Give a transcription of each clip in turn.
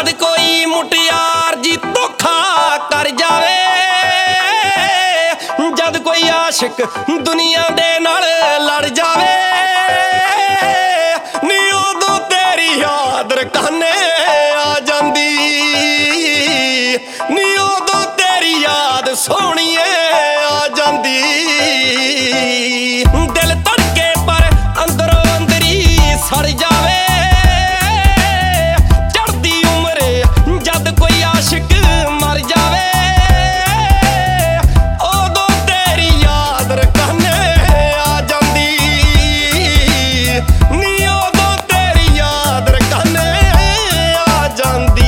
जद कोई मुटियार जी धोखा कर जावे, जद कोई आशिक दुनिया दे नाल लड़ जावे, नी उदों तेरी याद रकाने आ जांदी, नी उदों तेरी याद सोहणीए आ जांदी। दिल धड़के पर अंदरों अंदरी सड़ जावे, चढ़दी उम्रे जद कोई आशिक मर जावे, उदों तेरी याद रकाने आ जांदी, नी उदों तेरी याद रकाने आ जांदी।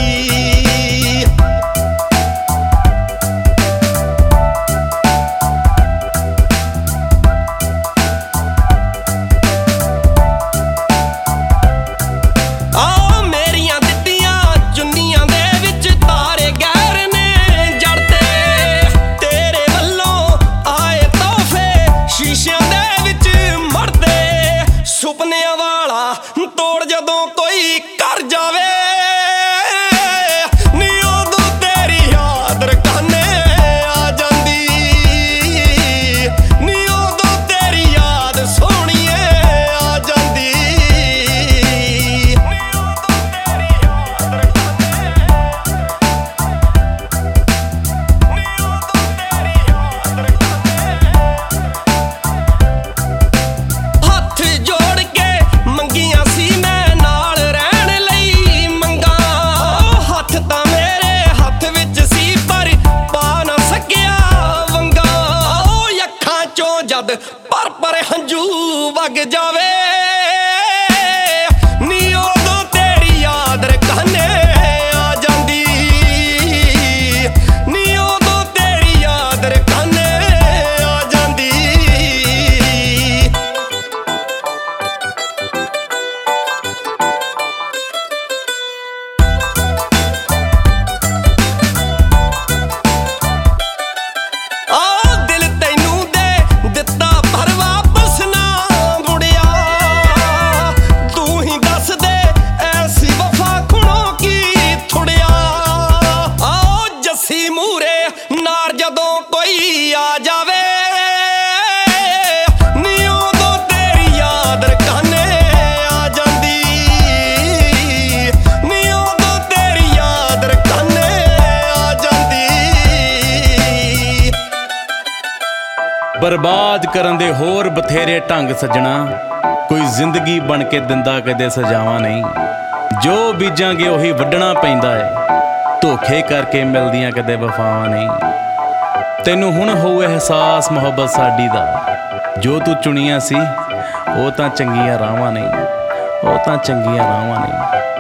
ਸੁਪਨਿਆਂ ਵਾਲਾ ਤੋੜ ਜਦੋਂ ਕੋਈ ਕਰ ਜਾਵੇ, ਨੀ ਉਦੋਂ ਤੇਰੀ ਯਾਦ ਰਕਾਨੇ ਆ ਜਾਂਦੀ, ਨੀ ਉਦੋਂ ਤੇਰੀ ਯਾਦ ਸੋਹਣੀਏ ਆ ਜਾਂਦੀ, ਨੀ ਉਦੋਂ ਤੇਰੀ ਯਾਦ ਰਕਾਨੇ, ਨੀ ਉਦੋਂ ਤੇਰੀ ਯਾਦ ਰਕਾਨੇ। ਹੱਥ ਜੋ ਮੰਗੀਆਂ ਸੀ ਮੈਂ ਨਾਲ ਰਹਿਣ ਲਈ ਮੰਗਾ, ਹੱਥ ਤਾਂ ਮੇਰੇ ਹੱਥ ਵਿੱਚ ਸੀ ਪਰ ਪਾ ਨਾ ਸਕਿਆ ਵੰਗਾ, ਉਹ ਅੱਖਾਂ ਚੋਂ ਜਦ ਪਰ ਹੰਝੂ ਵਗ ਜਾਵੇ, ਨੀ ਉਦੋਂ ਤੇਰੀ ਯਾਦ ਰਕਾਨੇ ਆ ਜਾਂਦੀ, ਨੀ ਉਦੋਂ ਤੇਰੀ ਯਾਦ ਰਕਾਨੇ ਆ ਜਾਂਦੀ। ਜਦੋਂ ਕੋਈ ਆ ਜਾਵੇ, ਨੀ ਉਦੋਂ ਤੇਰੀ ਯਾਦ ਰਕਾਨੇ ਆ ਜਾਂਦੀ, ਨੀ ਉਦੋਂ ਤੇਰੀ ਯਾਦ ਰਕਾਨੇ ਆ ਜਾਂਦੀ। ਬਰਬਾਦ ਕਰਨ ਦੇ ਹੋਰ ਬਥੇਰੇ ਢੰਗ ਸੱਜਣਾ, ਕੋਈ ਜ਼ਿੰਦਗੀ ਬਣ ਕੇ ਦਿੰਦਾ ਕਦੇ ਸਜ਼ਾਵਾਂ ਨਹੀਂ, ਜੋ ਬੀਜਾਂਗੇ ਉਹੀ ਵੱਢਣਾ ਪੈਂਦਾ ਏ, ਧੋਖੇ ਕਰਕੇ ਮਿਲਦੀਆਂ ਕਦੇ ਵਫਾਵਾਂ ਨਹੀਂ। ਤੈਨੂੰ ਹੁਣ ਹੋਊ ਅਹਿਸਾਸ ਮੁਹੱਬਤ ਸਾਡੀ ਦਾ, ਜੋ ਤੂੰ ਚੁਣੀਆਂ ਸੀ ਉਹ ਤਾਂ ਚੰਗੀਆਂ ਰਾਹਾਂ ਨਹੀਂ, ਉਹ ਤਾਂ ਚੰਗੀਆਂ ਰਾਹਾਂ ਨਹੀਂ।